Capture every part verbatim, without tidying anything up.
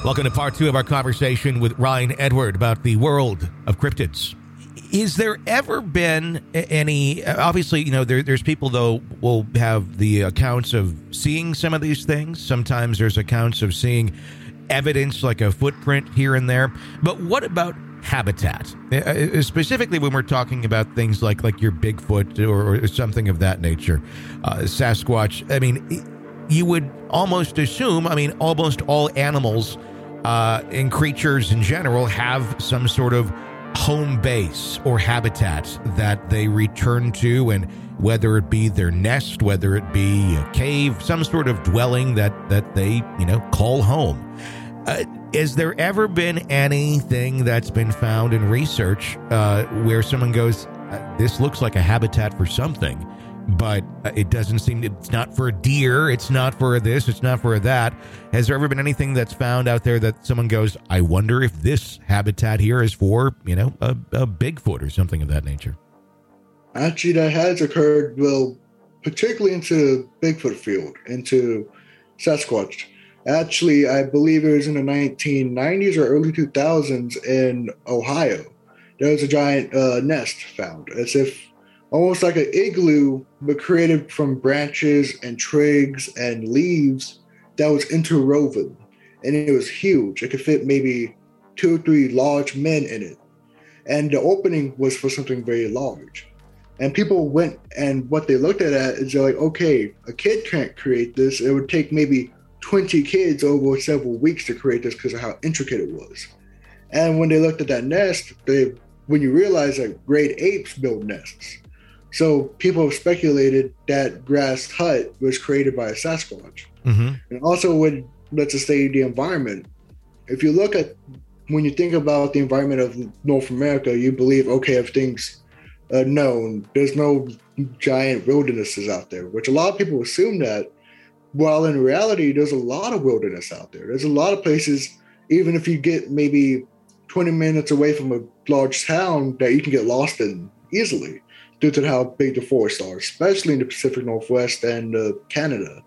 Welcome to part two of our conversation with Ryan Edward about the world of cryptids. Is there ever been any, obviously, you know, there, there's people, though, will have the accounts of seeing some of these things. Sometimes there's accounts of seeing evidence like a footprint here and there. But what about habitat? Uh, specifically when we're talking about things like, like your Bigfoot or, or something of that nature, uh, Sasquatch. I mean, you would almost assume, I mean, almost all animals uh, and creatures in general have some sort of home base or habitat that they return to, and whether it be their nest, whether it be a cave, some sort of dwelling that, that they, you know, call home. Uh, has there ever been anything that's been found in research uh, where someone goes, this looks like a habitat for something, but it doesn't seem, it's not for a deer, it's not for this, it's not for that. Has there ever been anything that's found out there that someone goes, I wonder if this habitat here is for, you know, a, a Bigfoot or something of that nature? Actually, that has occurred, well, particularly into Bigfoot field, into Sasquatch. Actually, I believe it was in the nineteen nineties or early two thousands in Ohio. There was a giant uh, nest found, as if almost like an igloo, but created from branches and twigs and leaves that was interwoven. And it was huge. It could fit maybe two or three large men in it. And the opening was for something very large. And people went, and what they looked at it is they're like, okay, a kid can't create this. It would take maybe twenty kids over several weeks to create this because of how intricate it was. And when they looked at that nest, they when you realize that great apes build nests. So people have speculated that grass hut was created by a Sasquatch. Mm-hmm. And also with, let's just say, the environment. If you look at, when you think about the environment of North America, you believe, okay, everything's uh, known. There's no giant wildernesses out there, which a lot of people assume that. While in reality, there's a lot of wilderness out there. There's a lot of places, even if you get maybe twenty minutes away from a large town, that you can get lost in easily due to how big the forests are, especially in the Pacific Northwest and uh, Canada.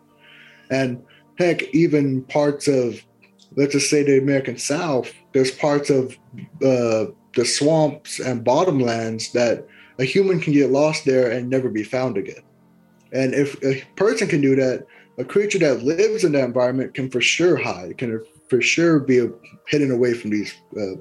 And heck, even parts of, let's just say the American South, there's parts of uh, the swamps and bottomlands that a human can get lost there and never be found again. And if a person can do that, a creature that lives in that environment can for sure hide, can for sure be hidden away from these uh,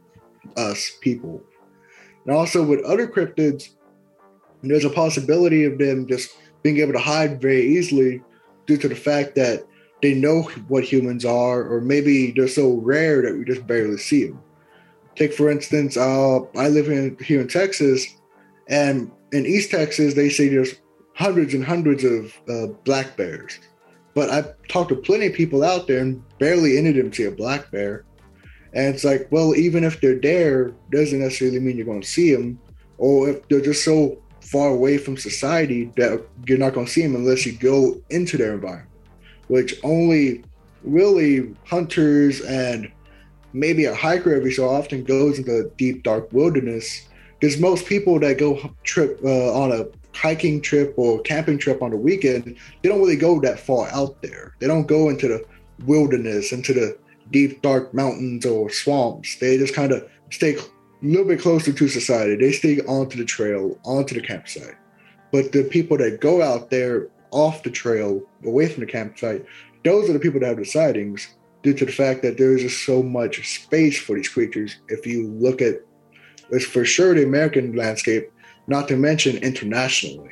us people. And also with other cryptids, there's a possibility of them just being able to hide very easily due to the fact that they know what humans are, or maybe they're so rare that we just barely see them. Take, for instance, uh, I live in here in Texas, and in East Texas, they say there's hundreds and hundreds of uh, black bears. But I've talked to plenty of people out there, and barely any of them see a black bear. And it's like, well, even if they're there, doesn't necessarily mean you're going to see them. Or if they're just so far away from society that you're not going to see them unless you go into their environment, which only really hunters and maybe a hiker every so often goes into deep, dark wilderness. Because most people that go trip uh, on a hiking trip or camping trip on the weekend, they don't really go that far out there. They don't go into the wilderness, into the deep, dark mountains or swamps. They just kind of stay a little bit closer to society. They stay onto the trail, onto the campsite. But the people that go out there off the trail, away from the campsite, those are the people that have the sightings due to the fact that there is just so much space for these creatures. If you look at, it's for sure the American landscape, not to mention internationally.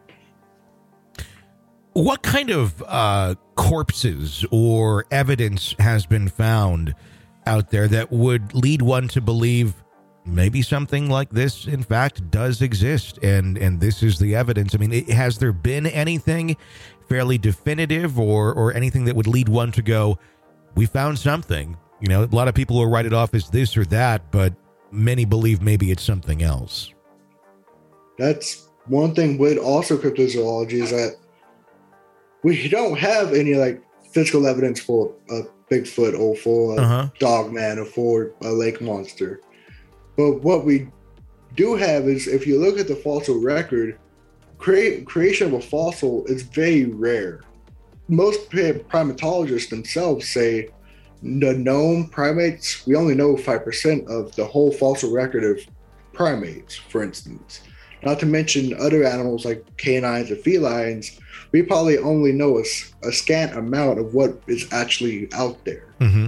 What kind of uh, corpses or evidence has been found out there that would lead one to believe maybe something like this, in fact, does exist, and, and this is the evidence? I mean, it, has there been anything fairly definitive or, or anything that would lead one to go, we found something? You know, a lot of people will write it off as this or that, but many believe maybe it's something else. That's one thing with also cryptozoology is that we don't have any like physical evidence for a Bigfoot or for a uh-huh. Dogman or for a lake monster. But what we do have is, if you look at the fossil record, create, creation of a fossil is very rare. Most primatologists themselves say the known primates, we only know five percent of the whole fossil record of primates, for instance. Not to mention other animals like canines and felines, we probably only know a, a scant amount of what is actually out there. Mm-hmm.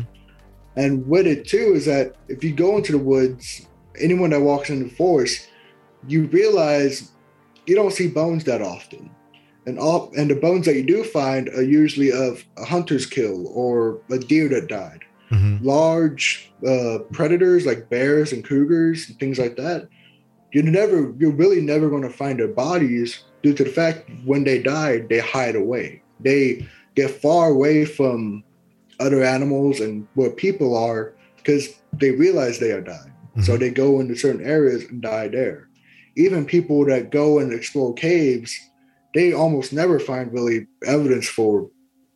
And with it too is that if you go into the woods, anyone that walks in the forest, you realize you don't see bones that often. And all and the bones that you do find are usually of a hunter's kill or a deer that died. Mm-hmm. Large uh, predators like bears and cougars and things like that, you're never, you're really never going to find their bodies due to the fact when they die, they hide away. They get far away from other animals and where people are because they realize they are dying. Mm-hmm. So they go into certain areas and die there. Even people that go and explore caves, they almost never find really evidence for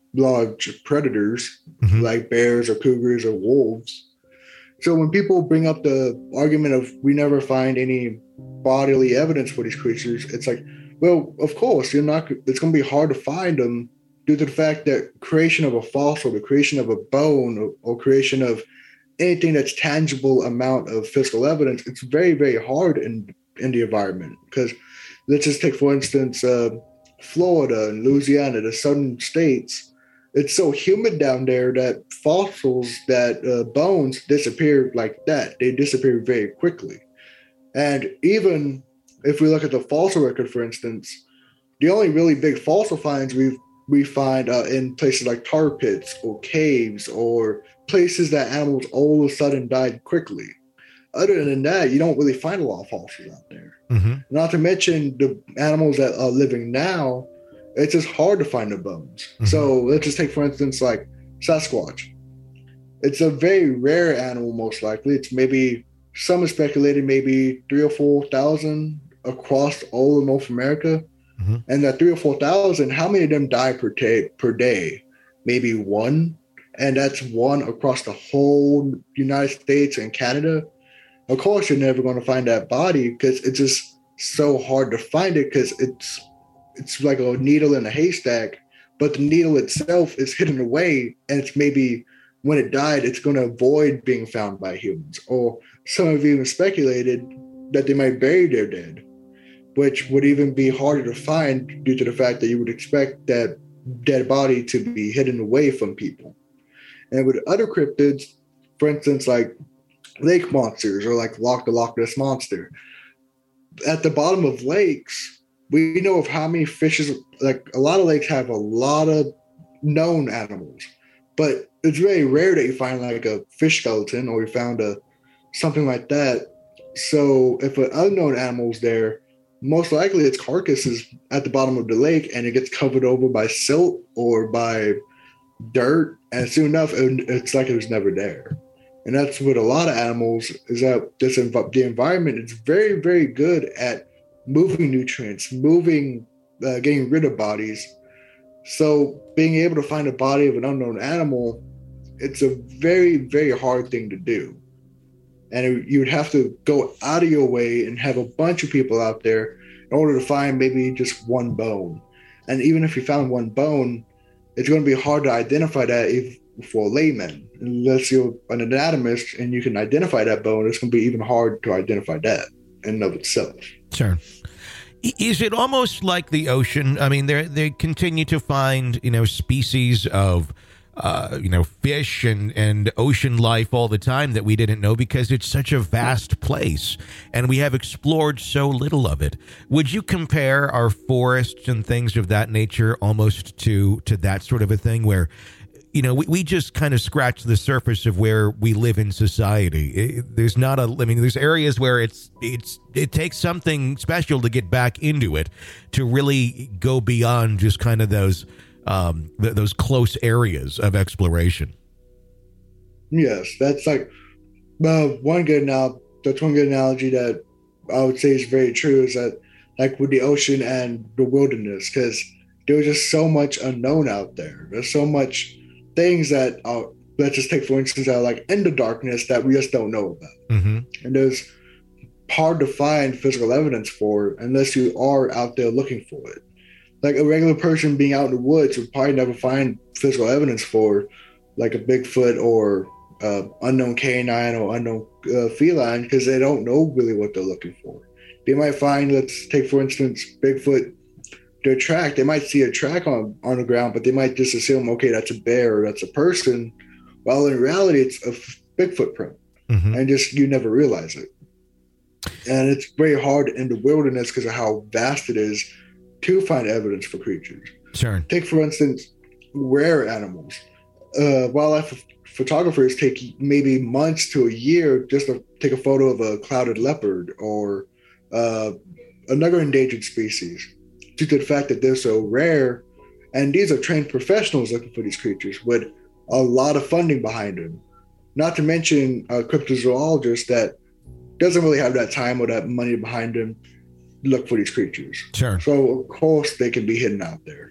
large predators mm-hmm. like bears or cougars or wolves. So when people bring up the argument of we never find any bodily evidence for these creatures, it's like, well, of course, you're not. It's going to be hard to find them due to the fact that creation of a fossil, the creation of a bone, or, or creation of anything that's tangible amount of physical evidence, it's very, very hard in in the environment. Because let's just take, for instance, uh, Florida and Louisiana, the southern states. It's so humid down there that fossils, that uh, bones disappear like that. They disappear very quickly. And even if we look at the fossil record, for instance, the only really big fossil finds we we find uh, in places like tar pits or caves or places that animals all of a sudden died quickly. Other than that, you don't really find a lot of fossils out there. Mm-hmm. Not to mention the animals that are living now, it's just hard to find the bones. Mm-hmm. So let's just take, for instance, like Sasquatch. It's a very rare animal, most likely. It's maybe, some have speculated maybe three or four thousand across all of North America. Mm-hmm. And that three or four thousand, how many of them die per day? Per day? Maybe one. And that's one across the whole United States and Canada. Of course, you're never going to find that body because it's just so hard to find it because it's it's like a needle in a haystack, but the needle itself is hidden away, and it's maybe when it died, it's going to avoid being found by humans. Or some have even speculated that they might bury their dead, which would even be harder to find due to the fact that you would expect that dead body to be hidden away from people. And with other cryptids, for instance, like lake monsters or like Loch the Loch Ness Monster, at the bottom of lakes, we know of how many fishes, like a lot of lakes have a lot of known animals, but it's very rare that you find like a fish skeleton or you found a something like that. So if an unknown animal's there, most likely its carcass is at the bottom of the lake and it gets covered over by silt or by dirt, and soon enough it, it's like it was never there. And that's with a lot of animals, is that this the environment is very, very good at moving nutrients, moving, uh, getting rid of bodies. So being able to find a body of an unknown animal, it's a very, very hard thing to do. And it, you would have to go out of your way and have a bunch of people out there in order to find maybe just one bone. And even if you found one bone, it's going to be hard to identify that if, for laymen. Unless you're an anatomist and you can identify that bone, it's going to be even hard to identify that in and of itself. Sure. Is it almost like the ocean? I mean, they they continue to find, you know, species of, uh, you know, fish and, and ocean life all the time that we didn't know because it's such a vast place and we have explored so little of it. Would you compare our forests and things of that nature almost to to that sort of a thing where, you know, we, we just kind of scratch the surface of where we live in society. It, there's not a, I mean, there's areas where it's, it's, it takes something special to get back into it, to really go beyond just kind of those, um, th- those close areas of exploration. Yes, that's like, well, one good now, that's one good analogy that I would say is very true is that, like with the ocean and the wilderness, because there's just so much unknown out there. There's so much things that are, let's just take, for instance, are like in the darkness that we just don't know about. Mm-hmm. And there's hard to find physical evidence for unless you are out there looking for it. Like a regular person being out in the woods would probably never find physical evidence for like a Bigfoot or uh, unknown canine or unknown uh, feline, because they don't know really what they're looking for. They might find, let's take for instance, Bigfoot, their track. They might see a track on, on the ground, but they might just assume, okay, that's a bear or that's a person. While in reality, it's a Bigfoot print, mm-hmm. and just you never realize it. And it's very hard in the wilderness because of how vast it is to find evidence for creatures. Sure. Take, for instance, rare animals. Uh, wildlife photographers take maybe months to a year just to take a photo of a clouded leopard or uh, another endangered species, due to the fact that they're so rare. And these are trained professionals looking for these creatures with a lot of funding behind them. Not to mention a cryptozoologist that doesn't really have that time or that money behind them to look for these creatures. Sure. So, of course, they can be hidden out there.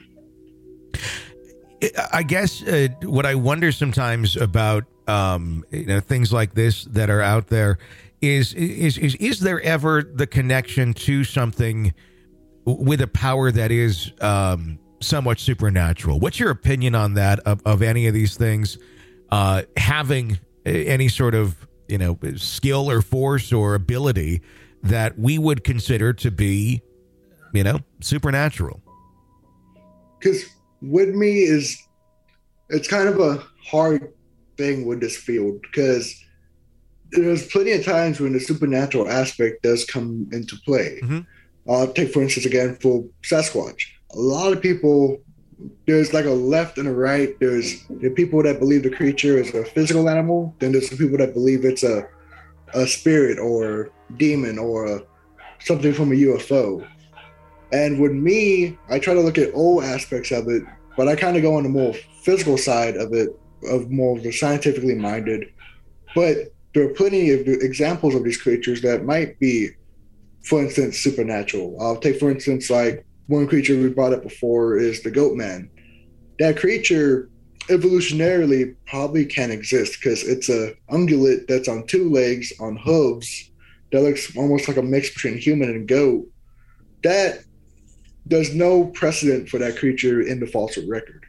I guess uh, what I wonder sometimes about um, you know, things like this that are out there is, is is is there ever the connection to something with a power that is um, somewhat supernatural? What's your opinion on that, of, of any of these things uh, having any sort of, you know, skill or force or ability that we would consider to be, you know, supernatural? Because with me is, it's kind of a hard thing with this field, because there's plenty of times when the supernatural aspect does come into play. Mm-hmm. Uh, take, for instance, again, for Sasquatch. A lot of people, there's like a left and a right. There's the people that believe the creature is a physical animal. Then there's the people that believe it's a a spirit or demon or a, something from a U F O. And with me, I try to look at all aspects of it, but I kind of go on the more physical side of it, of more of the scientifically minded. But there are plenty of examples of these creatures that might be, for instance, supernatural. I'll take, for instance, like one creature we brought up before is the goat man. That creature evolutionarily probably can exist because it's a ungulate that's on two legs, on hooves, that looks almost like a mix between human and goat. That there's no precedent for that creature in the fossil record.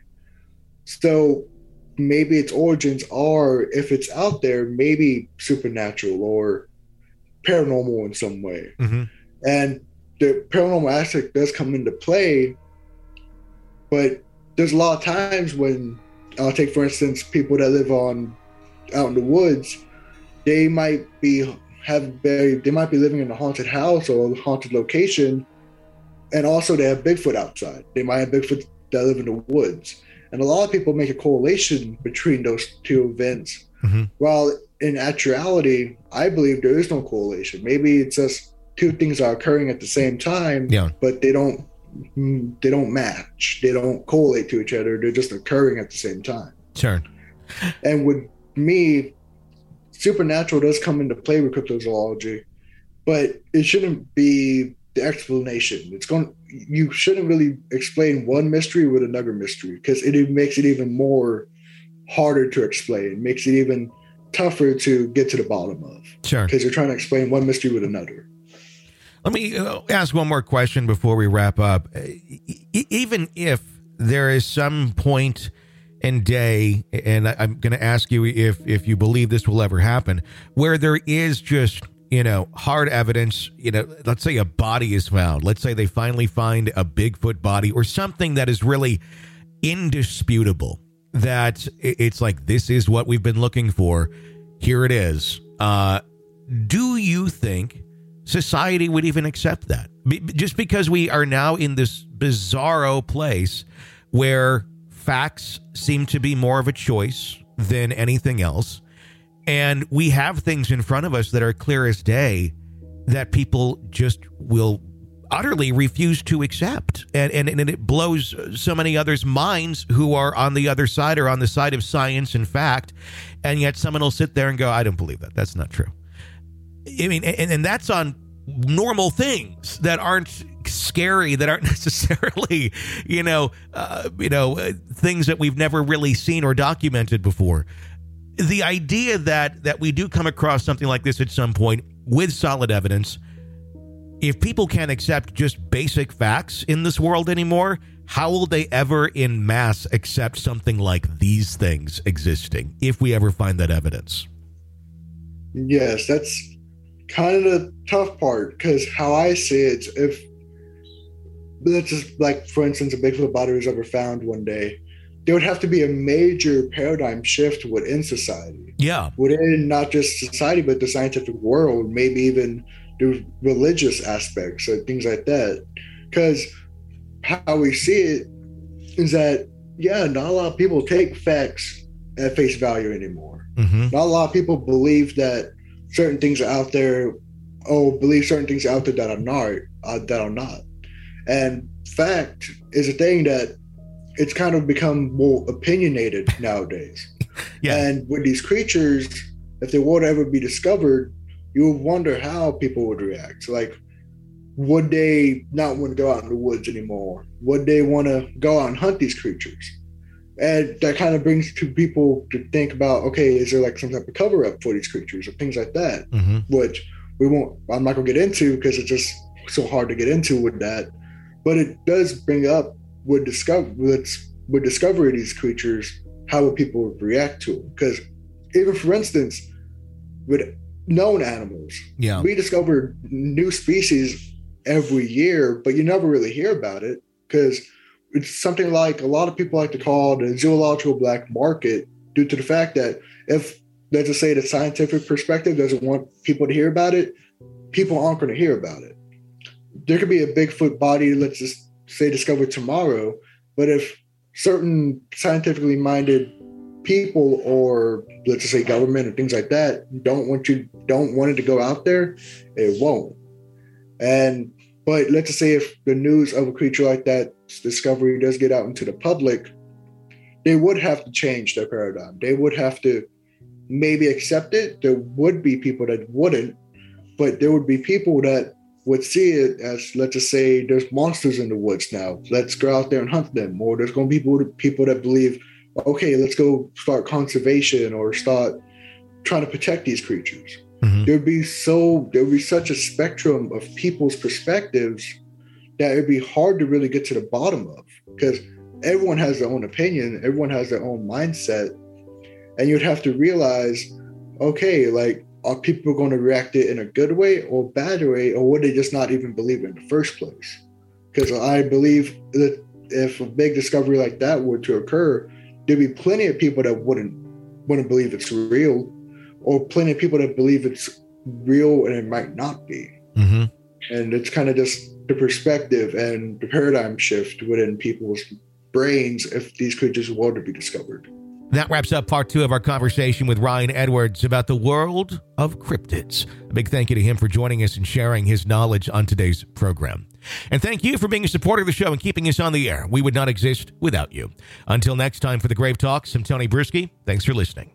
So maybe its origins are, if it's out there, maybe supernatural or paranormal in some way. Mm-hmm. And the paranormal aspect does come into play, but there's a lot of times when, I'll take, for instance, people that live on out in the woods, they might be have very, they might be living in a haunted house or a haunted location, and also they have Bigfoot outside. They might have Bigfoot that live in the woods. And a lot of people make a correlation between those two events. Mm-hmm. While in actuality, I believe there is no correlation. Maybe it's just two things are occurring at the same time, yeah. but they don't they don't match. They don't correlate to each other. They're just occurring at the same time. Sure. And with me, supernatural does come into play with cryptozoology, but it shouldn't be the explanation. It's going. You shouldn't really explain one mystery with another mystery, because it makes it even more harder to explain. Makes it even tougher to get to the bottom of. Sure. Because you're trying to explain one mystery with another. Let me ask one more question before we wrap up. Even if there is some point and day, and I'm going to ask you if if you believe this will ever happen, where there is just, you know, hard evidence, you know, let's say a body is found. Let's say they finally find a Bigfoot body or something that is really indisputable, that it's like, this is what we've been looking for. Here it is. Uh, do you think society would even accept that? Be- just because we are now in this bizarro place where facts seem to be more of a choice than anything else. And we have things in front of us that are clear as day that people just will utterly refuse to accept. And, and, and it blows so many others' minds who are on the other side or on the side of science and fact. And yet someone will sit there and go, I don't believe that. That's not true. I mean, and, and that's on normal things that aren't scary, that aren't necessarily, you know, uh, you know, uh, things that we've never really seen or documented before. The idea that that we do come across something like this at some point with solid evidence, If people can't accept just basic facts in this world anymore, how will they ever in mass accept something like these things existing if we ever find that evidence? Yes, that's kind of the tough part, because how I see it, if let's just, like, for instance, a Bigfoot body was ever found one day, there would have to be a major paradigm shift within society. Yeah. Within not just society, but the scientific world, maybe even the religious aspects and things like that. Because how we see it is that, yeah, not a lot of people take facts at face value anymore. Mm-hmm. Not a lot of people believe that certain things are out there, oh, believe certain things out there that are not, uh, that are not. And fact is a thing that it's kind of become more opinionated nowadays. Yeah. And with these creatures, if they were to ever be discovered, you would wonder how people would react. Like, would they not want to go out in the woods anymore? Would they want to go out and hunt these creatures? And that kind of brings to people to think about, okay, is there like some type of cover up for these creatures or things like that, mm-hmm. which we won't, I'm not gonna get into because it's just so hard to get into with that. But it does bring up with discover, with, with discovery of these creatures, how would people react to them? Because even for instance, with known animals, yeah, we discover new species every year, but you never really hear about it because it's something like a lot of people like to call the zoological black market, due to the fact that if, let's just say, the scientific perspective doesn't want people to hear about it, people aren't going to hear about it. There could be a Bigfoot body, let's just say, discovered tomorrow, but if certain scientifically minded people, or let's just say government or things like that, don't want you, don't want it to go out there, it won't. And but let's just say if the news of a creature like that discovery does get out into the public, they would have to change their paradigm. They would have to maybe accept it. There would be people that wouldn't, but there would be people that would see it as, let's just say, there's monsters in the woods now. Let's go out there and hunt them. Or there's going to be people, people that believe, okay, let's go start conservation or start trying to protect these creatures. Mm-hmm. There'd be so there'd be such a spectrum of people's perspectives that it'd be hard to really get to the bottom of, because everyone has their own opinion, everyone has their own mindset, and you'd have to realize, okay, like, are people going to react it in a good way or bad way, or would they just not even believe it in the first place? Because I believe that if a big discovery like that were to occur, there'd be plenty of people that wouldn't wouldn't believe it's real, or plenty of people that believe it's real and it might not be. Mm-hmm. And it's kind of just the perspective and the paradigm shift within people's brains if these creatures were to be discovered. That wraps up part two of our conversation with Ryan Edwards about the world of cryptids. A big thank you to him for joining us and sharing his knowledge on today's program. And thank you for being a supporter of the show and keeping us on the air. We would not exist without you. Until next time, for the Grave Talks, I'm Tony Bruschi. Thanks for listening.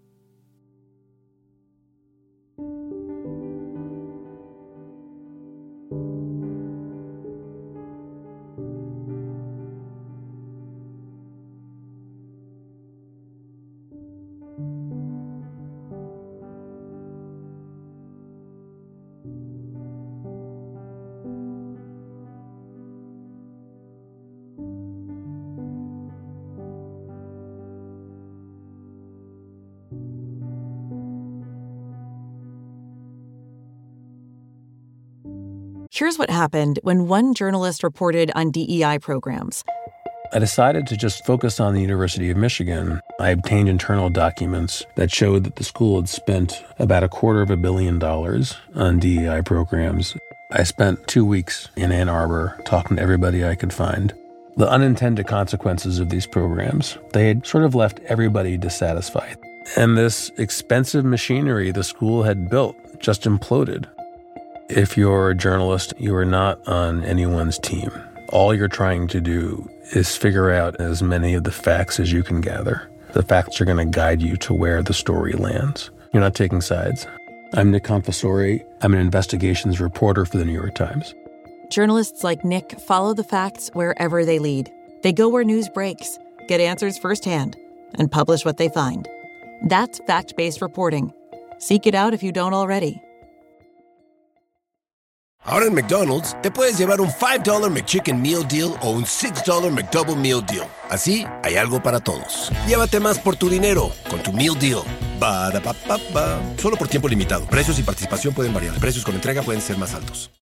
Here's what happened when one journalist reported on D E I programs. I decided to just focus on the University of Michigan. I obtained internal documents that showed that the school had spent about a quarter of a billion dollars on D E I programs. I spent two weeks in Ann Arbor talking to everybody I could find. The unintended consequences of these programs, they had sort of left everybody dissatisfied. And this expensive machinery the school had built just imploded. If you're a journalist, you are not on anyone's team. All you're trying to do is figure out as many of the facts as you can gather. The facts are going to guide you to where the story lands. You're not taking sides. I'm Nick Confessori. I'm an investigations reporter for the New York Times. Journalists like Nick follow the facts wherever they lead. They go where news breaks, get answers firsthand, and publish what they find. That's fact-based reporting. Seek it out if you don't already. Ahora en McDonald's, te puedes llevar un five dollar McChicken Meal Deal o un six dollar McDouble Meal Deal. Así, hay algo para todos. Llévate más por tu dinero con tu Meal Deal. Ba-da-ba-ba-ba. Solo por tiempo limitado. Precios y participación pueden variar. Precios con entrega pueden ser más altos.